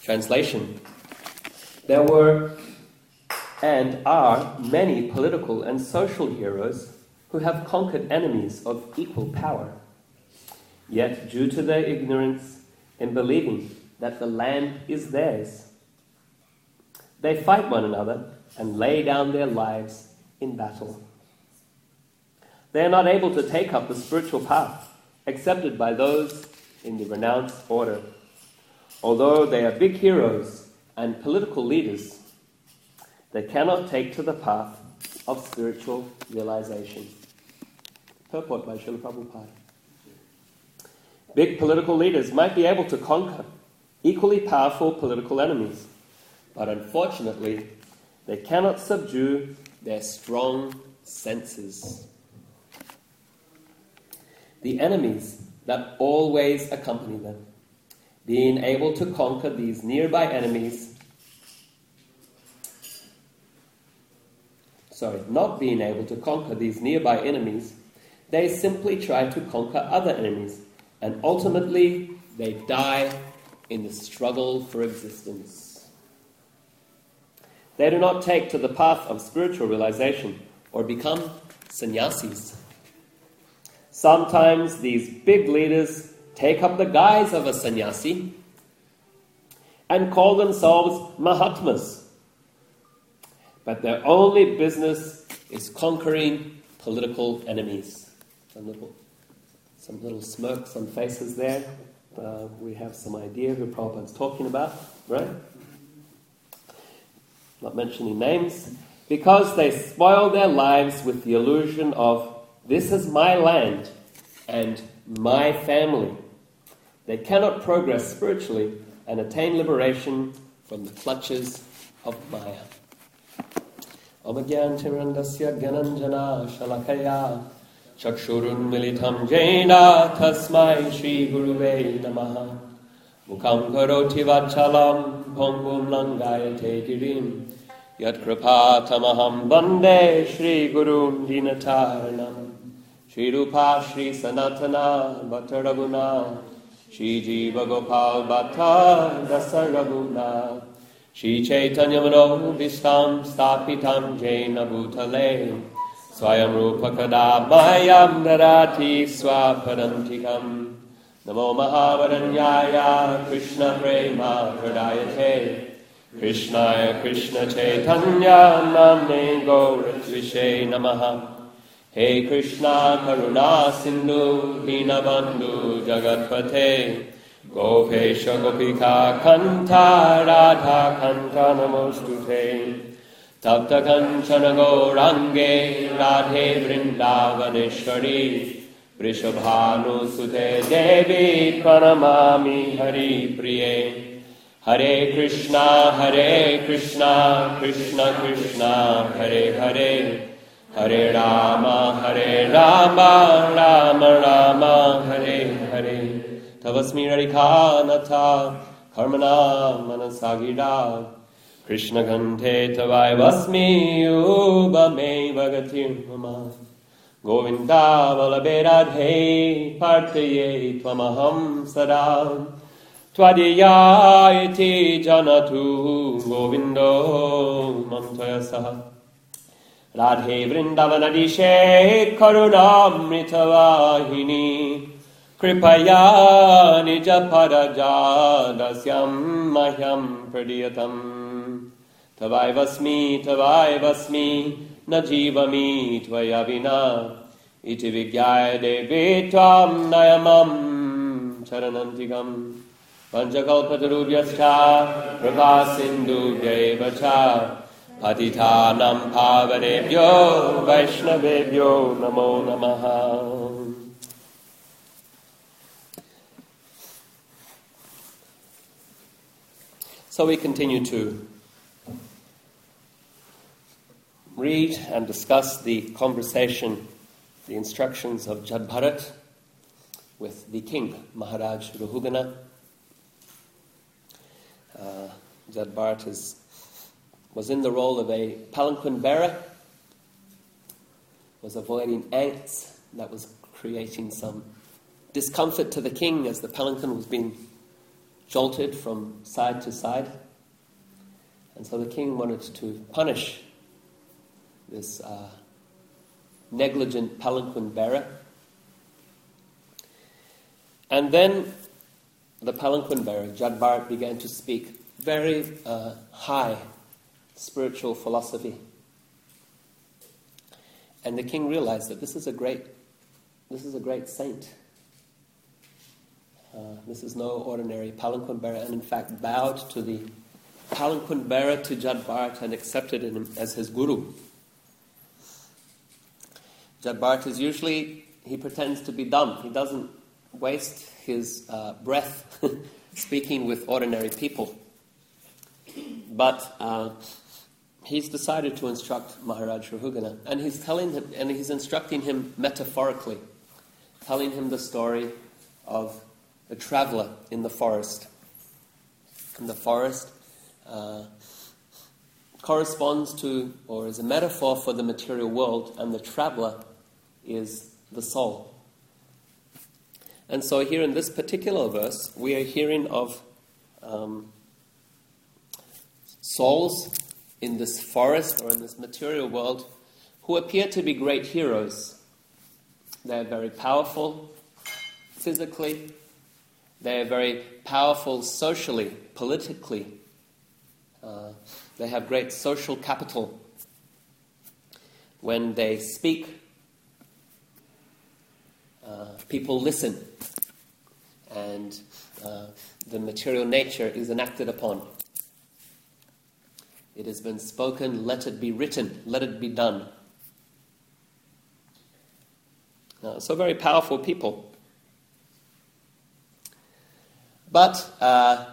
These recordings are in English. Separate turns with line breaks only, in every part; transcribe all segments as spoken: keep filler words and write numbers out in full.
Translation. There were and are many political and social heroes who have conquered enemies of equal power. Yet, due to their ignorance in believing that the land is theirs, they fight one another and lay down their lives in battle. They are not able to take up the spiritual path accepted by those in the renounced order. Although they are big heroes and political leaders, they cannot take to the path of spiritual realization. Purport by Srila Prabhupada. Big political leaders might be able to conquer equally powerful political enemies, but unfortunately, they cannot subdue their strong senses. The enemies that always accompany them, being able to conquer these nearby enemies, sorry, not being able to conquer these nearby enemies, they simply try to conquer other enemies, and ultimately they die in the struggle for existence. They do not take to the path of spiritual realization or become sannyasis. Sometimes these big leaders take up the guise of a sannyasi and call themselves Mahatmas. But their only business is conquering political enemies. Some little, some little smirks on faces there. Uh, we have some idea who Prabhupada's talking about, right? Not mentioning names. Because they spoil their lives with the illusion of, this is my land and my family. They cannot progress spiritually and attain liberation from the clutches of Maya. Om Gyan Tirandasya Gyananjana Shalakaya Chakshurun Militam Jena Tasmai Shri Guruve Namaha Mukam Karoti Vachalam Pongum Langayate Girim Yat Kripa Tamaham Bande Shri Gurum Dinataranam Shri Rupa Shri Sanatana Bhattaraguna Shri Jiva Gopal Bhatta Dasaraguna Shri Chaitanya Mano Vistam Stapitam Jaina Bhutale Swayam Rupa Kadamayam Narati Swapadantikam Namo Mahavaranyaya Krishna Prema Pradayate Krishnaya Krishna Chaitanya Namne Gauratvise Namaha Hey Krishna Karuna Sindhu Dinabandhu Jagatpate Gopesha Gopika Kanta Radha Kanta Namostute Tapta Kanchana Gaurange Radhe Vrindavaneshwari Vrishabhanu Sute Devi Pranamami Hari Priye Hare Krishna Hare Krishna Krishna Krishna Hare Hare Hare Rama Hare Rama Rama Rama Hare Hare Tavasmi Radhika Natha Karmana Manasagira Krishna Kante Tavai Vasmi Ubame Vagatir Mama Govinda Valabe Radhe Partaye Tvamaham Sada Tvadiya Iti Janatu Govindo Mantaya Saha Radhe Vrindavanadishe Karunamrita Vahini Kripaya Nija Paraja Dasyam Mahyam Pradiyatam Tavai Vasmi Tavai Vasmi Najivami Tvaya Vina Iti Vigyaya Devi Tvam Nayamam Charanantigam Panchakalpatarubhyascha Prabha Sindhu Devacha Patitanam Pavanebhyo Vaishnavebhyo Namo Namaha. So we continue to read and discuss the conversation, the instructions of Jad Bharat with the king, Maharaj Rahugana. Uh, Jad Bharat is was in the role of a palanquin bearer, was avoiding ants that was creating some discomfort to the king as the palanquin was being jolted from side to side. And so the king wanted to punish this uh, negligent palanquin bearer. And then the palanquin bearer, Jad Bharat, began to speak very uh, high spiritual philosophy. And the king realized that this is a great, this is a great saint. Uh, this is no ordinary palanquin bearer, and in fact bowed to the palanquin bearer to Jad Bharat and accepted him as his guru. Jad Bharat is usually, he pretends to be dumb. He doesn't waste his uh, breath speaking with ordinary people. But uh, he's decided to instruct Maharaj Rahugana, and he's telling him, and he's instructing him metaphorically, telling him the story of a traveler in the forest. And the forest uh, corresponds to, or is a metaphor for the material world, and the traveler is the soul. And so here in this particular verse, we are hearing of um, souls in this forest or in this material world who appear to be great heroes. They're very powerful physically. They're very powerful socially, politically. Uh, they have great social capital. When they speak, uh, people listen. And uh, the material nature is enacted upon. It has been spoken, let it be written, let it be done. Uh, so very powerful people. But uh,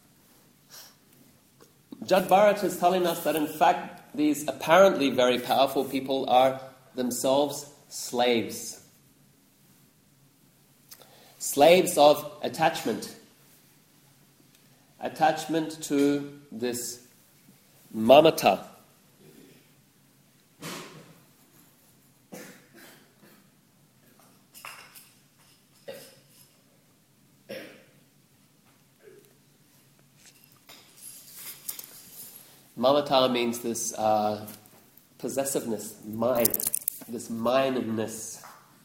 Jad Bharat is telling us that in fact these apparently very powerful people are themselves slaves. Slaves of attachment. Attachment to this mamata. Mamata means this uh, possessiveness, mine, this mineness.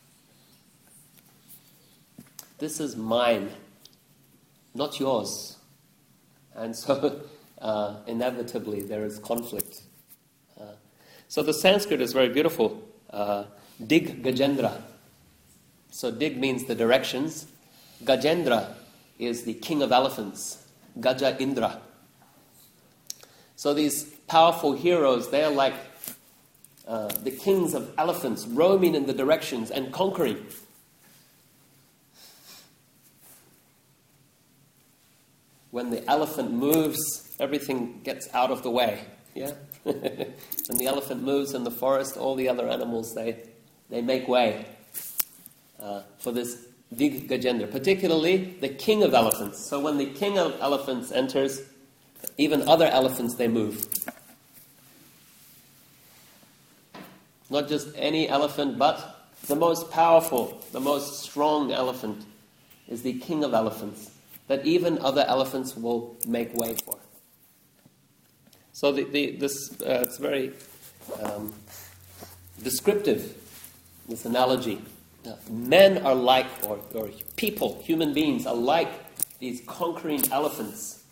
This is mine, not yours. And so uh, inevitably there is conflict. Uh, so the Sanskrit is very beautiful. Uh, Dig Gajendra. So Dig means the directions. Gajendra is the king of elephants. Gaja Indra. So these powerful heroes, they're like uh, the kings of elephants, roaming in the directions and conquering. When the elephant moves, everything gets out of the way. Yeah? When the elephant moves in the forest, all the other animals, they, they make way uh, for this Dig Gajendra, particularly the king of elephants. So when the king of elephants enters, even other elephants, they move. Not just any elephant, but the most powerful, the most strong elephant is the king of elephants, that even other elephants will make way for. So the, the, this uh, it's very um, descriptive, this analogy. Uh, men are like, or, or people, human beings are like these conquering elephants.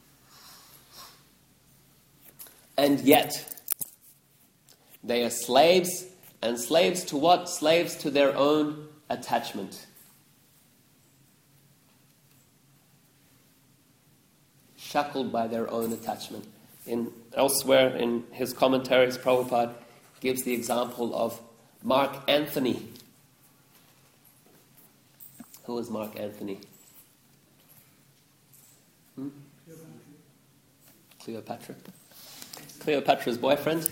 And yet, they are slaves, and slaves to what? Slaves to their own attachment. Shackled by their own attachment. In elsewhere in his commentaries, Prabhupada gives the example of Mark Antony. Who was Mark Antony? Hmm? Cleopatra. Cleopatra's boyfriend.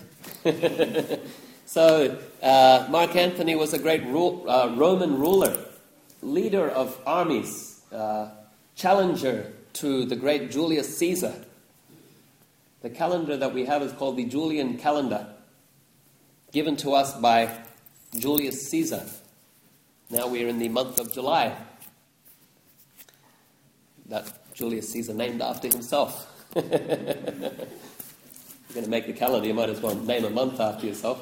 So, uh, Mark Antony was a great ru- uh, Roman ruler, leader of armies, uh, challenger to the great Julius Caesar. The calendar that we have is called the Julian calendar, given to us by Julius Caesar. Now we are in the month of July. That Julius Caesar named after himself. If you're going to make the calendar, you might as well name a month after yourself.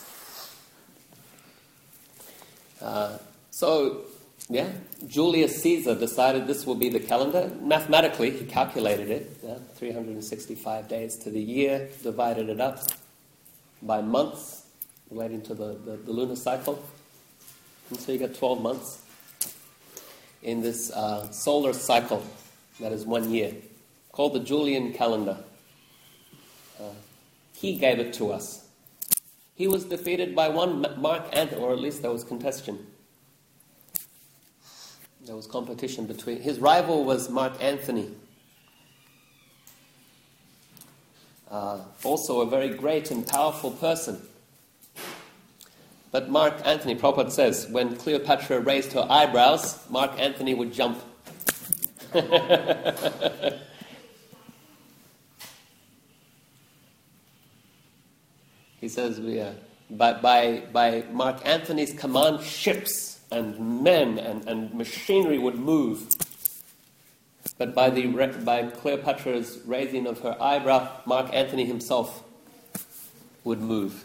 Uh, so, yeah, Julius Caesar decided this will be the calendar. Mathematically, he calculated it, yeah, three hundred sixty-five days to the year, divided it up by months, relating to the, the, the lunar cycle. And so you get twelve months in this uh, solar cycle that is one year, called the Julian calendar. Uh, he gave it to us. He was defeated by one Mark Antony, or at least there was contention. There was competition between... His rival was Mark Antony. Uh, also a very great and powerful person. But Mark Antony, Prabhupada says, when Cleopatra raised her eyebrows, Mark Antony would jump. He says, yeah, by, by, by Mark Antony's command, ships and men and, and machinery would move. But by, the, by Cleopatra's raising of her eyebrow, Mark Antony himself would move.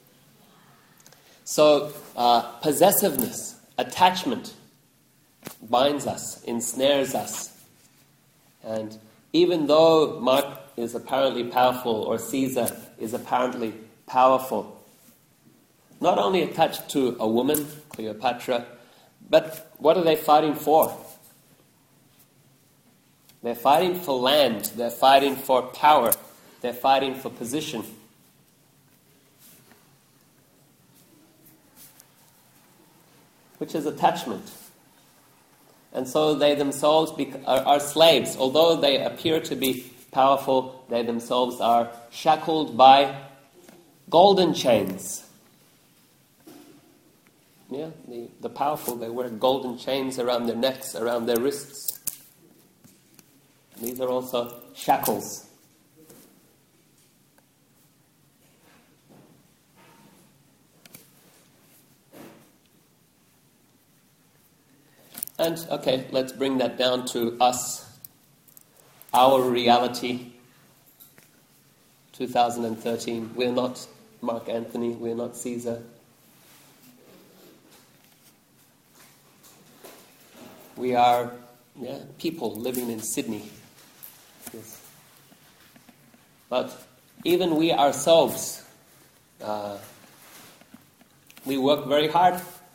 So, uh, possessiveness, attachment, binds us, ensnares us. And even though Mark is apparently powerful, or Caesar is apparently powerful, not only attached to a woman, Cleopatra, but what are they fighting for? They're fighting for land, they're fighting for power, they're fighting for position. Which is attachment. And so they themselves bec- are, are slaves. Although they appear to be powerful, they themselves are shackled by golden chains. Yeah, the, the powerful, they wear golden chains around their necks, around their wrists. These are also shackles. And, okay, let's bring that down to us, our reality, two thousand thirteen. We're not Mark Antony, we're not Caesar. We are yeah, people living in Sydney. Yes. But even we ourselves, uh, we work very hard.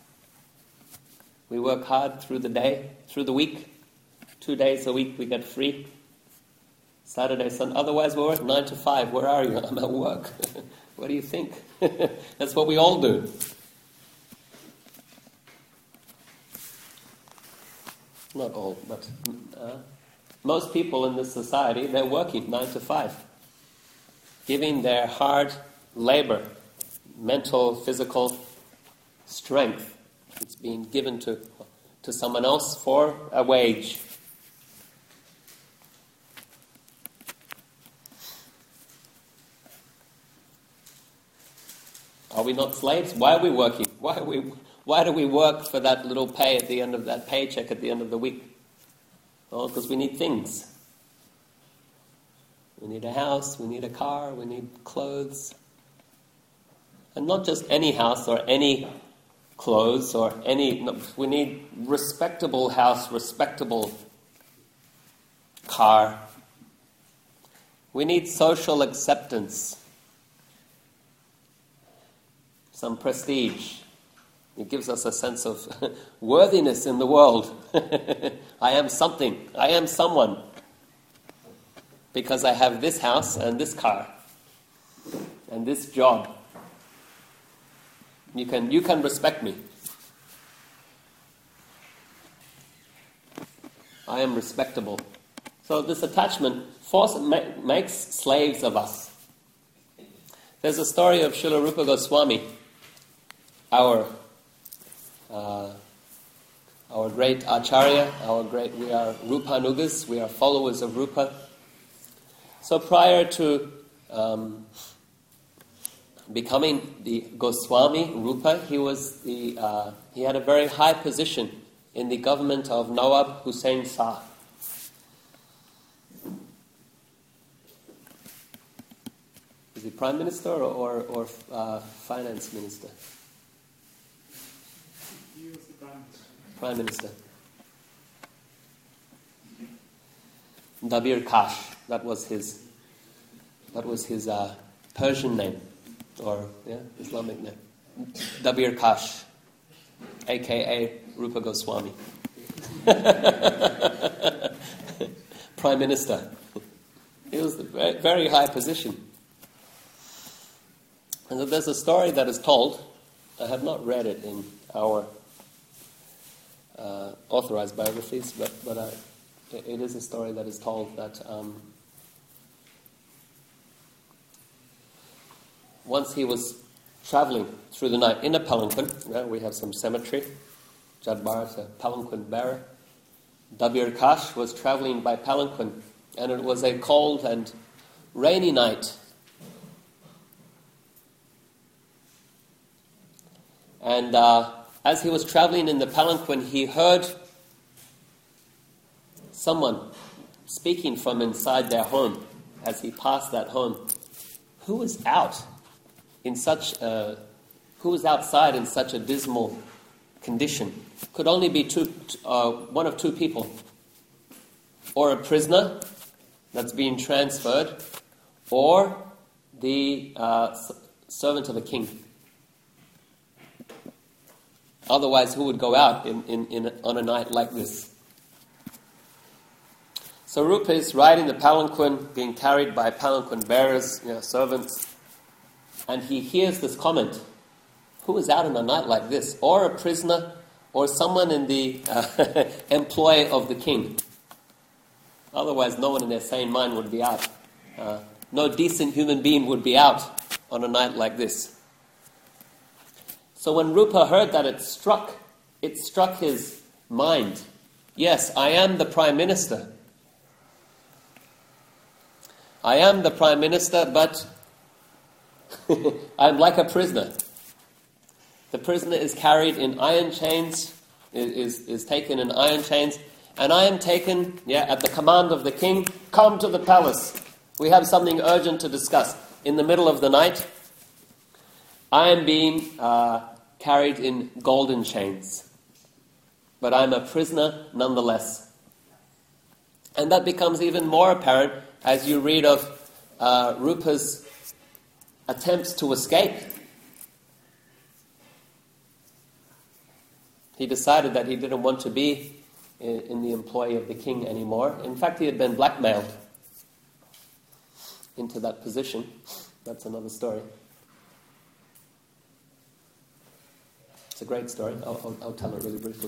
We work hard through the day, through the week. Two days a week we get free. Saturday, Sunday. Otherwise we work nine to five. Where are you? I'm at work. What do you think? That's what we all do. Not all, but uh, most people in this society, they're working nine to five. Giving their hard labor, mental, physical strength. It's being given to, to someone else for a wage. Are we not slaves? Why are we working? Why are we? Why do we work for that little pay at the end of that paycheck at the end of the week? Well, because we need things. We need a house, we need a car, we need clothes. And not just any house or any clothes or any... No, we need respectable house, respectable car. We need social acceptance. Some prestige. It gives us a sense of worthiness in the world. I am something. I am someone. Because I have this house and this car. And this job. You can, you can respect me. I am respectable. So this attachment force, ma- makes slaves of us. There's a story of Srila Rupa Goswami, our uh, our great Acharya, our great, we are Rupanugas, we are followers of Rupa. So prior to um, becoming the Goswami, Rupa, he was the uh, he had a very high position in the government of Nawab Hussain Shah. he Prime Minister or, or, or uh, Finance Minister?
He was the Prime Minister.
Prime Minister. Dabir Kash, that was his, that was his uh, Persian name, or yeah, Islamic name. Dabir Kash, a k a. Rupa Goswami. Prime Minister. He was a very, very high position. And so there's a story that is told. I have not read it in our uh, authorized biographies, but, but I, it is a story that is told that um, once he was traveling through the night in a palanquin. Right? We have some cemetery. Jadbar is a palanquin bearer. Dabir Kash was traveling by palanquin, and it was a cold and rainy night. And uh, as he was traveling in the palanquin, he heard someone speaking from inside their home as he passed that home. Who was out in such a, who was outside in such a dismal condition? Could only be two, uh, one of two people. Or a prisoner that's being transferred, or the uh, servant of a king. Otherwise, who would go out in, in, in a, on a night like this? So Rupa is riding the palanquin, being carried by palanquin bearers, you know, servants, and he hears this comment: who is out on a night like this? Or a prisoner, or someone in the uh, employ of the king. Otherwise, no one in their sane mind would be out. Uh, no decent human being would be out on a night like this. So when Rupa heard that, it struck, it struck his mind. Yes, I am the Prime Minister. I am the Prime Minister, but I'm like a prisoner. The prisoner is carried in iron chains, is, is taken in iron chains, and I am taken, yeah, at the command of the king. Come to the palace. We have something urgent to discuss. In the middle of the night, I am being uh, carried in golden chains. But I'm a prisoner nonetheless. And that becomes even more apparent as you read of uh, Rupa's attempts to escape. He decided that he didn't want to be in, in the employ of the king anymore. In fact, he had been blackmailed into that position. That's another story. It's a great story. I'll, I'll, I'll tell it really briefly.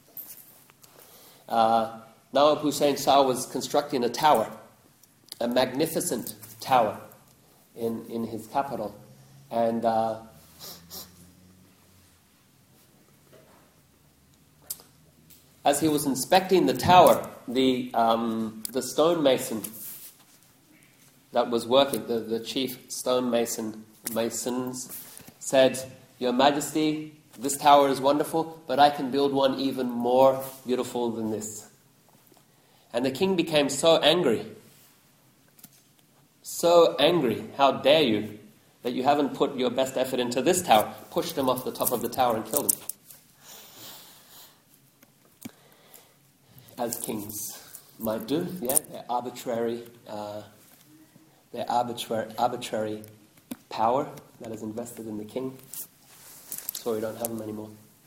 Uh, Nawab Hussain Shah was constructing a tower, a magnificent tower in, in his capital. And uh, as he was inspecting the tower, the um, the stonemason that was working, the, the chief stonemason masons, said, "Your Majesty, this tower is wonderful, but I can build one even more beautiful than this." And the king became so angry, so angry, how dare you, that you haven't put your best effort into this tower, pushed him off the top of the tower and killed him. As kings might do, yeah, their arbitrary, uh, their arbitrary, arbitrary power that is invested in the king. So we don't have them anymore.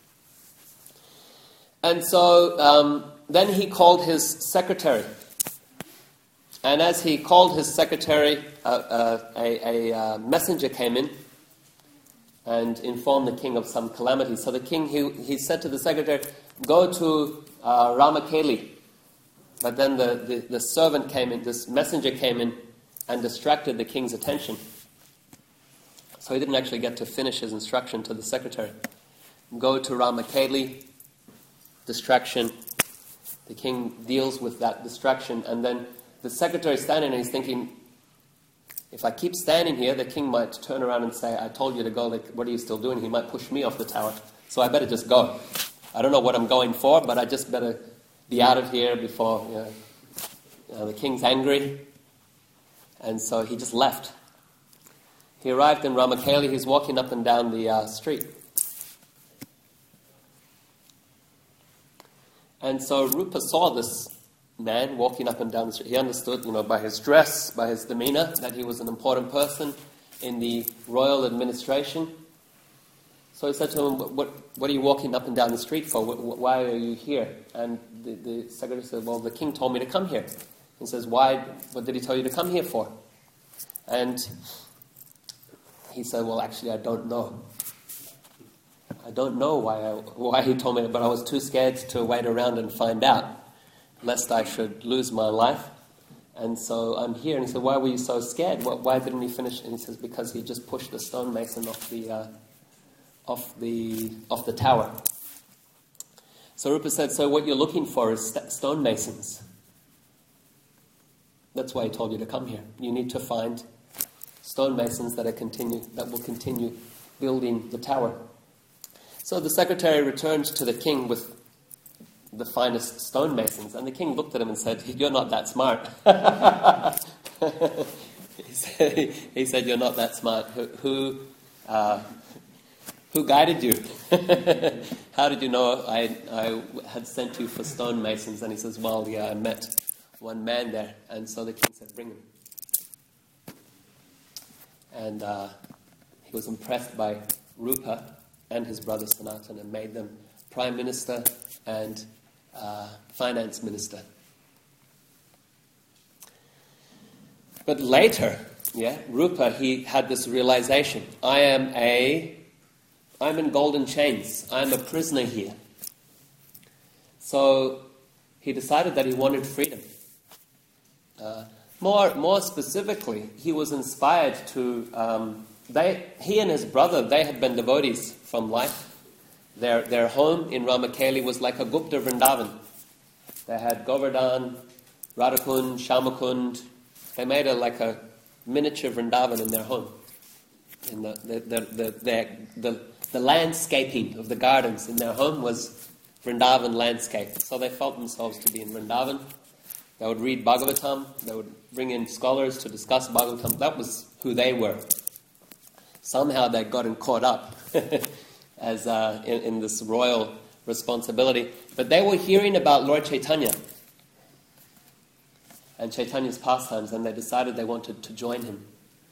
And so um, then he called his secretary. And as he called his secretary, uh, uh, a, a uh, messenger came in and informed the king of some calamity. So the king, he, he said to the secretary, "Go to uh, Ramakeli." But then the, the, the servant came in, this messenger came in and distracted the king's attention. So he didn't actually get to finish his instruction to the secretary. Go to Ramakeli, distraction. The king deals with that distraction, and then the secretary is standing and he's thinking, if I keep standing here, the king might turn around and say, "I told you to go, like, what are you still doing?" He might push me off the tower. So I better just go. I don't know what I'm going for, but I just better be out of here before, you know, you know, the king's angry. And so he just left. he arrived in Ramakeli. He's walking up and down the uh, street. And so Rupa saw this man walking up and down the street. He understood, you know, by his dress, by his demeanor, that he was an important person in the royal administration. So he said to him, what, what are you walking up and down the street for? Why are you here? And the, the secretary said, well, the king told me to come here. He says, why? What did he tell you to come here for? And he said, well, actually, I don't know. I don't know why I, why he told me, but I was too scared to wait around and find out, lest I should lose my life. And so I'm here. And he said, why were you so scared? Why didn't he finish? And he says, because he just pushed the stonemason off the uh, off the off the tower. So Rupa said, so what you're looking for is st- stonemasons. That's why he told you to come here. You need to find stonemasons that are continue that will continue building the tower. So the secretary returned to the king with the finest stonemasons, and the king looked at him and said, you're not that smart. he, said, he said, you're not that smart. Who who, uh, who guided you? How did you know I, I had sent you for stonemasons? And he says, well, yeah, I met one man there. And so the king said, bring him. And uh, he was impressed by Rupa and his brother Sanatan and made them prime minister and uh, finance minister. But later, yeah, Rupa, he had this realization: I am a, I'm in golden chains. I'm a prisoner here. So he decided that he wanted freedom. Uh, more, more specifically, he was inspired to. Um, they, he and his brother, they had been devotees from life. Their their home in Ramakeli was like a Gupta Vrindavan. They had Govardhan, Radhakund, Shamakund. They made a like a miniature Vrindavan in their home. In the the the the, the, the, the landscaping of the gardens in their home was Vrindavan landscape. So they felt themselves to be in Vrindavan. They would read Bhagavatam. They would bring in scholars to discuss Bhagavatam. That was who they were. Somehow they'd gotten caught up as uh, in, in this royal responsibility. But they were hearing about Lord Chaitanya and Chaitanya's pastimes, and they decided they wanted to join him.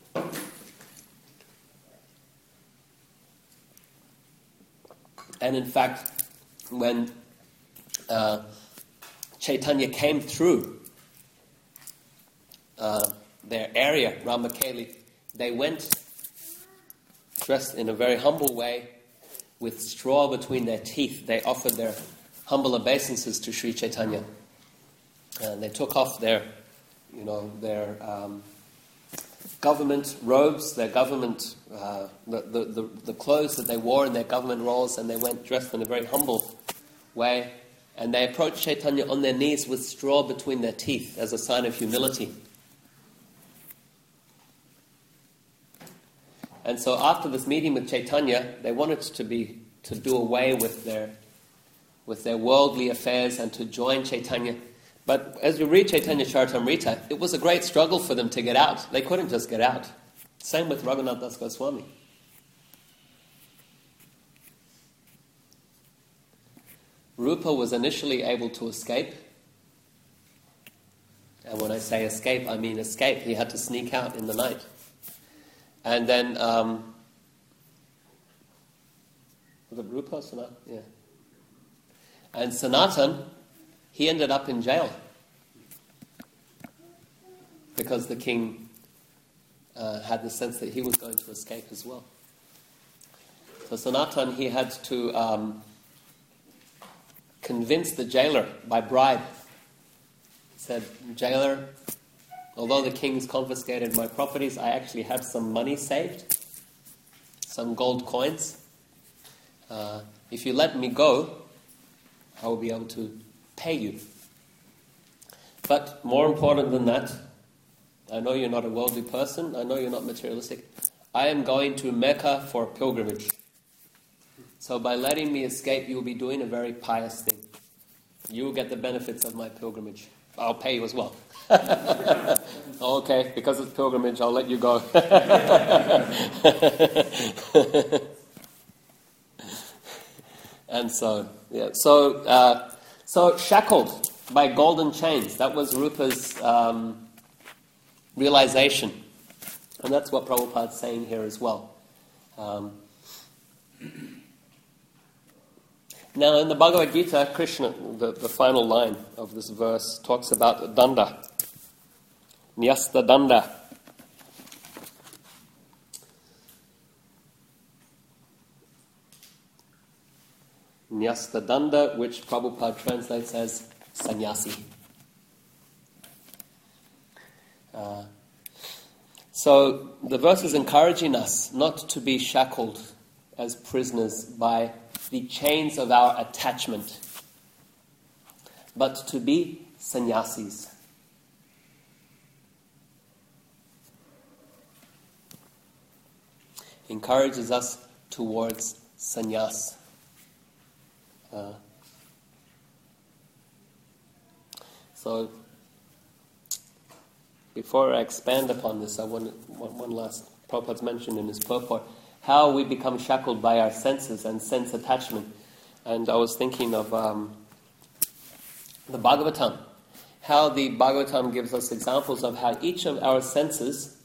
And in fact, when uh, Chaitanya came through uh, their area, Ramakeli, they went dressed in a very humble way, with straw between their teeth. They offered their humble obeisances to Sri Chaitanya. And they took off their, you know, their um, government robes, their government, uh, the, the, the, the clothes that they wore in their government roles, and they went dressed in a very humble way. And they approached Chaitanya on their knees with straw between their teeth as a sign of humility. And so after this meeting with Chaitanya, they wanted to be to do away with their with their worldly affairs and to join Chaitanya. But as you read Chaitanya Charitamrita, it was a great struggle for them to get out. They couldn't just get out. Same with Raghunath Das Goswami. Rupa was initially able to escape. And when I say escape, I mean escape. He had to sneak out in the night. And then, um, was it Rupa or Sanatan? Yeah. And Sanatan, he ended up in jail. Because the king uh, had the sense that he was going to escape as well. So Sanatan, he had to um, convince the jailer by bribe. He said, jailer, although the king's confiscated my properties, I actually have some money saved, some gold coins. Uh, if you let me go, I will be able to pay you. But more important than that, I know you're not a worldly person, I know you're not materialistic. I am going to Mecca for a pilgrimage. So by letting me escape, you will be doing a very pious thing. You will get the benefits of my pilgrimage. I'll pay you as well. Okay, because it's pilgrimage, I'll let you go. And so, yeah, so uh, so shackled by golden chains. That was Rupa's um, realization, and that's what Prabhupada's saying here as well. Um, now, in the Bhagavad Gita, Krishna, the, the final line of this verse, talks about danda, nyasta danda. Nyasta danda, which Prabhupada translates as sannyasi. Uh, so the verse is encouraging us not to be shackled as prisoners by the chains of our attachment, but to be sannyasis. Encourages us towards sannyas. Uh, so, before I expand upon this, I want one, one last, Prabhupada's mentioned in his purport, how we become shackled by our senses and sense attachment. And I was thinking of um, the Bhagavatam, how the Bhagavatam gives us examples of how each of our senses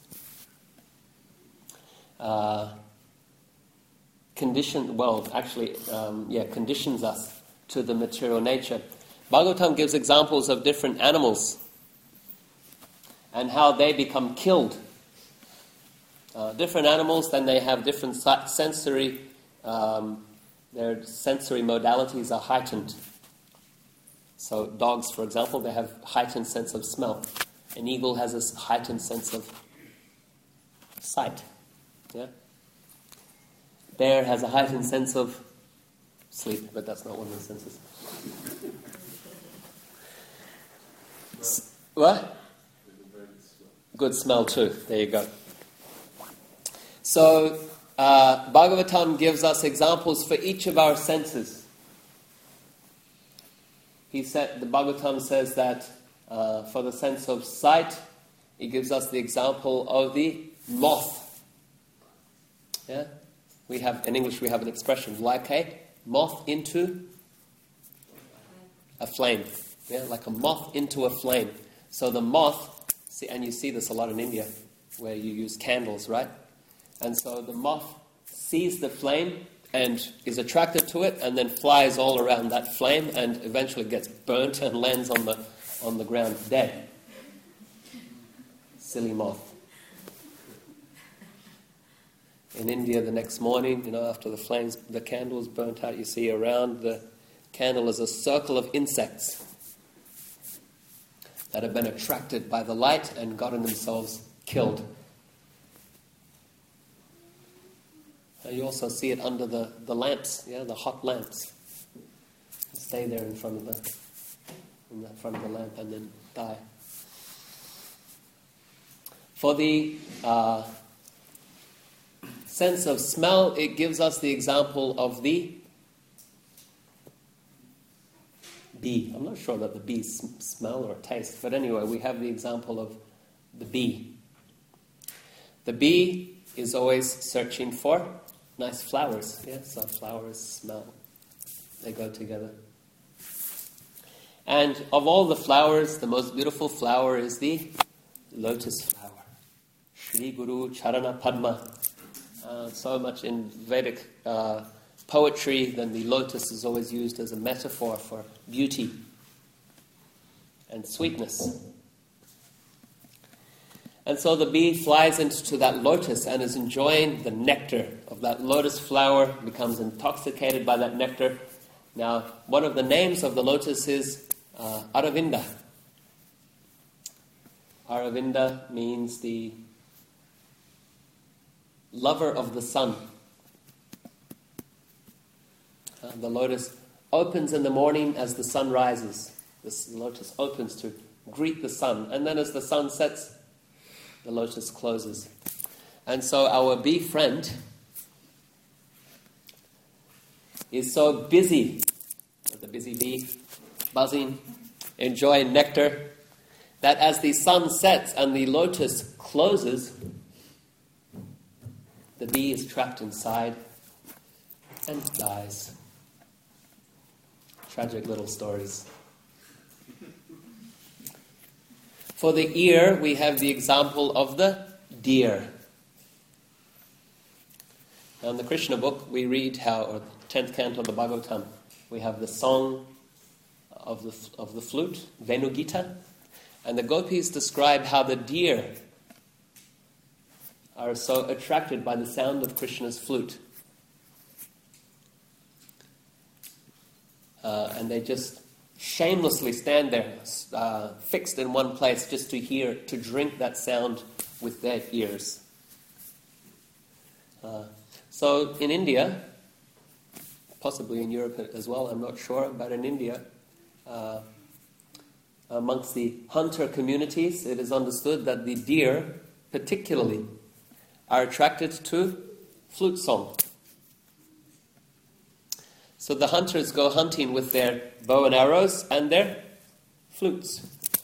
uh, condition, well, actually, um, yeah, conditions us to the material nature. Bhagavatam gives examples of different animals and how they become killed. Uh, different animals, then they have different sensory, um, their sensory modalities are heightened. So dogs, for example, they have heightened sense of smell. An eagle has a heightened sense of sight. Yeah. Bear has a heightened sense of sleep, but that's not one of the senses. S- what? Good smell too. There you go. So, uh, Bhagavatam gives us examples for each of our senses. He said, the Bhagavatam says that uh, for the sense of sight, he gives us the example of the moth. Yeah, we have in English we have an expression like a moth into a flame. Yeah, like a moth into a flame. So the moth, see, and you see this a lot in India, where you use candles, right? And so the moth sees the flame and is attracted to it, and then flies all around that flame, and eventually gets burnt and lands on the on the ground dead. Silly moth. In India, the next morning, you know, after the flames, the candle is burnt out, you see around the candle is a circle of insects that have been attracted by the light and gotten themselves killed. And you also see it under the, the lamps, yeah, the hot lamps. Stay there in front of the in the front of the lamp and then die. For the uh, sense of smell, it gives us the example of the bee. I'm not sure that the bees smell or taste, but anyway, we have the example of the bee. The bee is always searching for nice flowers. Yeah, so flowers smell. They go together. And of all the flowers, the most beautiful flower is the lotus flower. Shri Guru Charana Padma. Uh, so much in Vedic uh, poetry, then the lotus is always used as a metaphor for beauty and sweetness. And so the bee flies into that lotus and is enjoying the nectar of that lotus flower, becomes intoxicated by that nectar. Now, one of the names of the lotus is uh, Aravinda. Aravinda means the lover of the sun. Uh, the lotus opens in the morning as the sun rises. This lotus opens to greet the sun. And then as the sun sets, the lotus closes. And so our bee friend is so busy, the busy bee, buzzing, enjoying nectar, that as the sun sets and the lotus closes, the bee is trapped inside and dies. Tragic little stories. For the ear, we have the example of the deer. Now in the Krishna book, we read how, or the tenth canto of the Bhagavatam, we have the song of the of the flute, Venugita, and the gopis describe how the deer are so attracted by the sound of Krishna's flute. Uh, and they just shamelessly stand there, uh, fixed in one place, just to hear, to drink that sound with their ears. Uh, so in India, possibly in Europe as well, I'm not sure, but in India, uh, amongst the hunter communities, it is understood that the deer, particularly, are attracted to flute song. So the hunters go hunting with their bow and arrows and their flutes.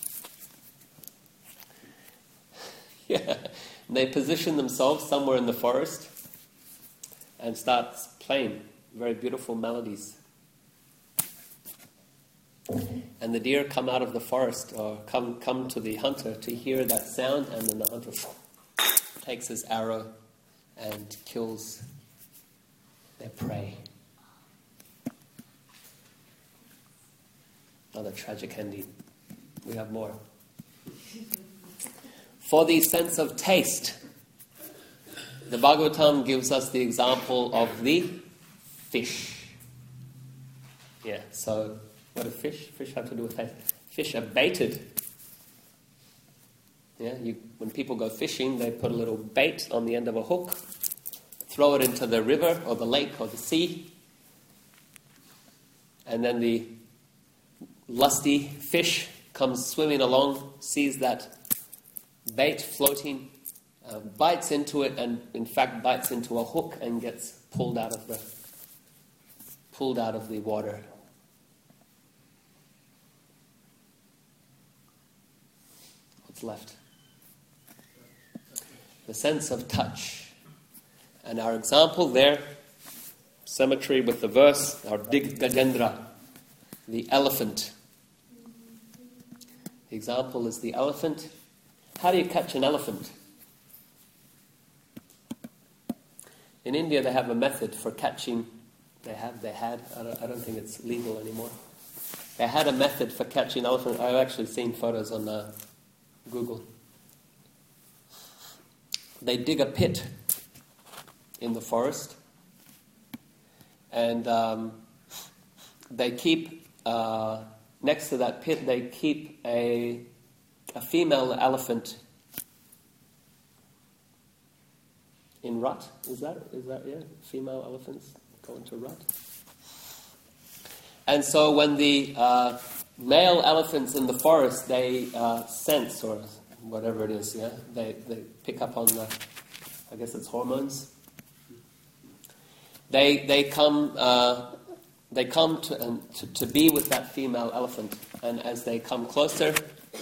Yeah, they position themselves somewhere in the forest and start playing very beautiful melodies. And the deer come out of the forest or come, come to the hunter to hear that sound, and then the hunter takes his arrow and kills their prey. Another tragic ending. We have more. For the sense of taste, the Bhagavatam gives us the example of the fish. Yeah, so what do fish? Fish have to do with taste. Fish are baited. Yeah, you, when people go fishing, they put a little bait on the end of a hook, throw it into the river or the lake or the sea, and then the lusty fish comes swimming along, sees that bait floating, uh, bites into it, and in fact bites into a hook and gets pulled out of the pulled out of the water. What's left? The sense of touch. And our example there, symmetry with the verse, our Dig Gajendra, the elephant. The example is the elephant. How do you catch an elephant? In India, they have a method for catching. They have, they had. I don't, I don't think it's legal anymore. They had a method for catching elephant. I've actually seen photos on uh, Google. They dig a pit in the forest, and um, they keep uh, next to that pit. They keep a a female elephant in rut. Is that is that yeah? Female elephants go into rut, and so when the uh, male elephants in the forest, they uh, sense or whatever it is, yeah, they they pick up on the, I guess it's hormones. They they come uh, they come to, um, to to be with that female elephant, and as they come closer,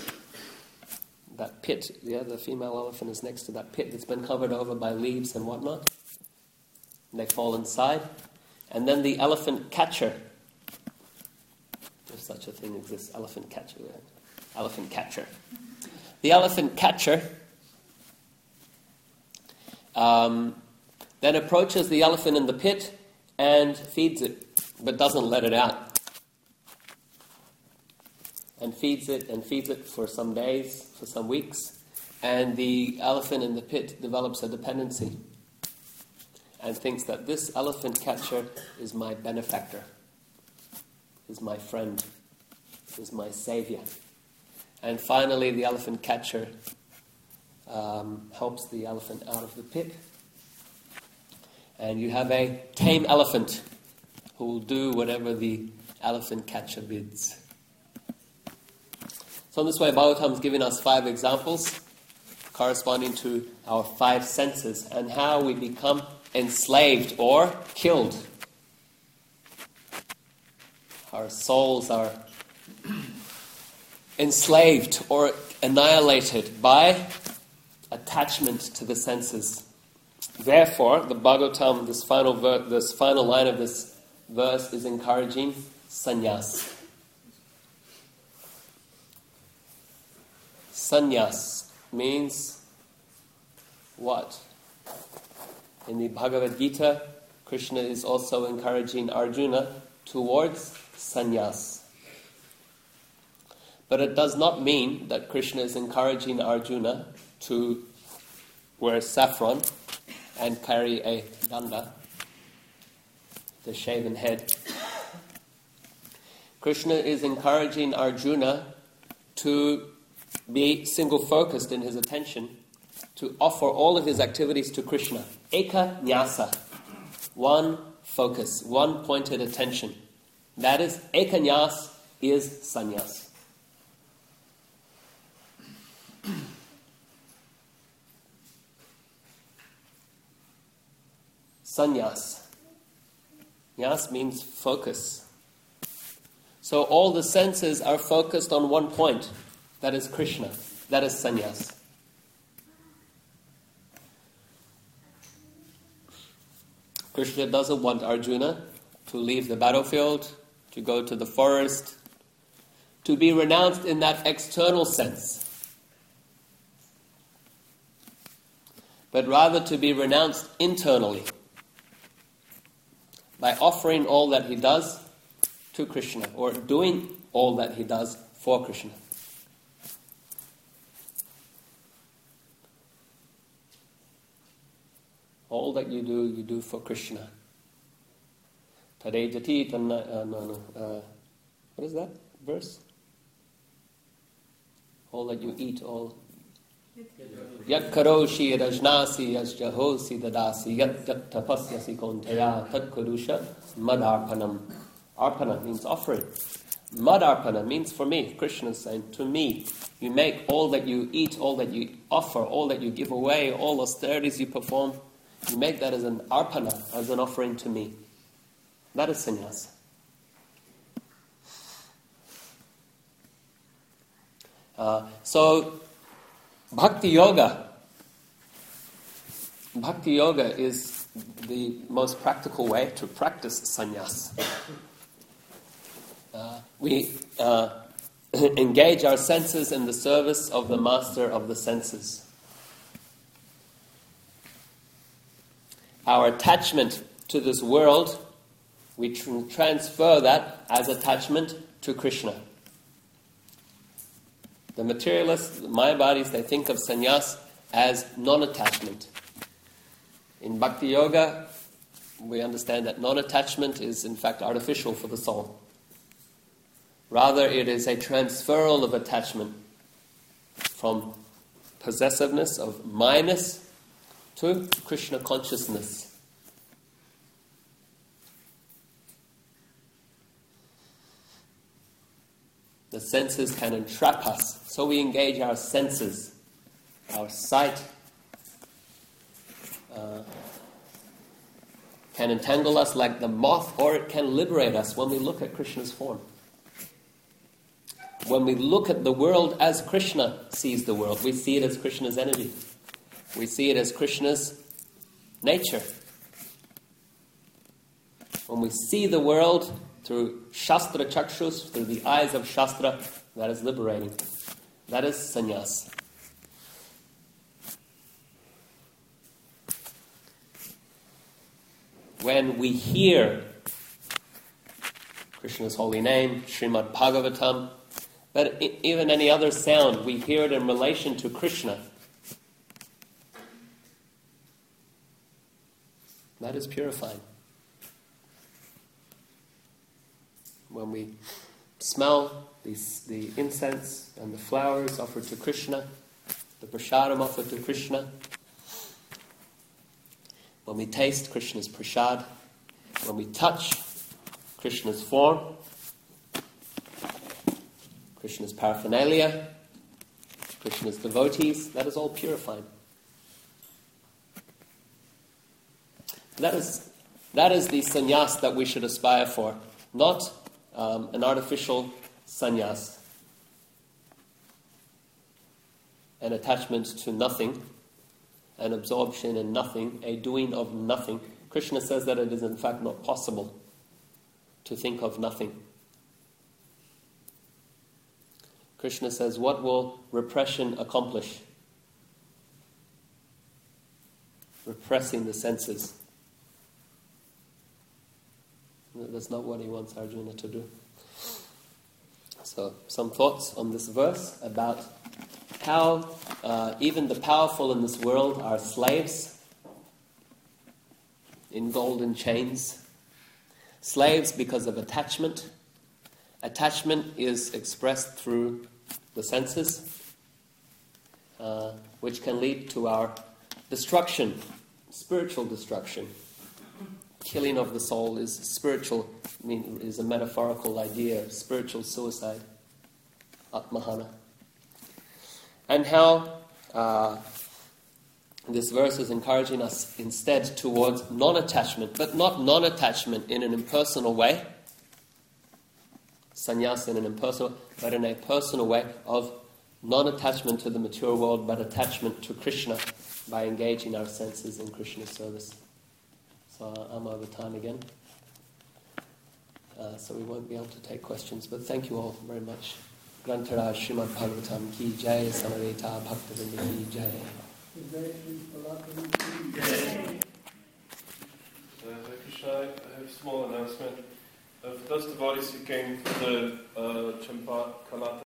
that pit, yeah, the female elephant is next to that pit that's been covered over by leaves and whatnot. And they fall inside, and then the elephant catcher, if such a thing exists, elephant catcher, yeah. elephant catcher. The elephant catcher um, then approaches the elephant in the pit and feeds it, but doesn't let it out. And feeds it and feeds it for some days, for some weeks, and the elephant in the pit develops a dependency and thinks that this elephant catcher is my benefactor, is my friend, is my savior. And finally, the elephant catcher um, helps the elephant out of the pit. And you have a tame elephant who will do whatever the elephant catcher bids. So in this way, Bhagavatam is giving us five examples corresponding to our five senses and how we become enslaved or killed. Our souls are enslaved or annihilated by attachment to the senses. Therefore, the Bhagavatam, this final ver- this final line of this verse is encouraging sannyas. Sannyas means what? In the Bhagavad Gita, Krishna is also encouraging Arjuna towards sannyas. But it does not mean that Krishna is encouraging Arjuna to wear saffron and carry a danda, the shaven head. Krishna is encouraging Arjuna to be single-focused in his attention, to offer all of his activities to Krishna. Eka nyasa, one focus, one pointed attention. That is, eka nyas is sannyas. Sannyas. Yas means focus. So all the senses are focused on one point. That is Krishna. That is sannyas. Krishna doesn't want Arjuna to leave the battlefield, to go to the forest, to be renounced in that external sense, but rather to be renounced internally, by offering all that he does to Krishna, or doing all that he does for Krishna. All that you do, you do for Krishna. Tade jati tanna, uh, no, no, uh, what is that verse? All that you eat, all... Yat karoshi rajnasi yasjahosi dadasi yat yat tapasyasi kontaya tat kurusha madarpanam. Arpana means offering. Madarpana means for me. Krishna is saying, to me, you make all that you eat, all that you offer, all that you give away, all austerities you perform, you make that as an arpana, as an offering to me. That is sannyas. Uh, so, Bhakti Yoga. Bhakti Yoga is the most practical way to practice sannyas. Uh, we uh, engage our senses in the service of the master of the senses. Our attachment to this world, we tr- transfer that as attachment to Krishna. The materialists, the Mayavadis, they think of sannyas as non-attachment. In Bhakti Yoga, we understand that non-attachment is in fact artificial for the soul. Rather, it is a transferal of attachment from possessiveness of minus to Krishna consciousness. The senses can entrap us, so we engage our senses, our sight, uh, can entangle us like the moth, or it can liberate us when we look at Krishna's form. When we look at the world as Krishna sees the world, we see it as Krishna's energy. We see it as Krishna's nature. When we see the world through Shastra Chakshus, through the eyes of Shastra, that is liberating. That is sannyas. When we hear Krishna's holy name, Srimad Bhagavatam, but even any other sound, we hear it in relation to Krishna. That is purifying. When we smell the, the incense and the flowers offered to Krishna, the prasadam offered to Krishna, when we taste Krishna's prasad, when we touch Krishna's form, Krishna's paraphernalia, Krishna's devotees, that is all purifying. That is, that is the sannyas that we should aspire for, not um, an artificial sannyas. an attachment to nothing, an absorption in nothing, a doing of nothing. Krishna says that it is in fact not possible to think of nothing. Krishna says, what will repression accomplish? Repressing the senses. That's not what he wants Arjuna to do. So, some thoughts on this verse about how uh, even the powerful in this world are slaves in golden chains. Slaves because of attachment. Attachment is expressed through the senses, uh, which can lead to our destruction, spiritual destruction. Killing of the soul is spiritual, I mean, is a metaphorical idea, spiritual suicide, atmahana. And how uh, this verse is encouraging us instead towards non-attachment, but not non-attachment in an impersonal way, sannyasa in an impersonal, but in a personal way of non-attachment to the material world, but attachment to Krishna by engaging our senses in Krishna's service. So uh, I'm over time again. Uh, so we won't be able to take questions, but thank you all very much. Grantaraj Srimad Bhagavatam Ki Jai, Samaveta Bhaktivinoda Ki Jai.
Uh, Krishna, I have a small announcement. Uh, for those devotees who came for the uh, Champa Kalata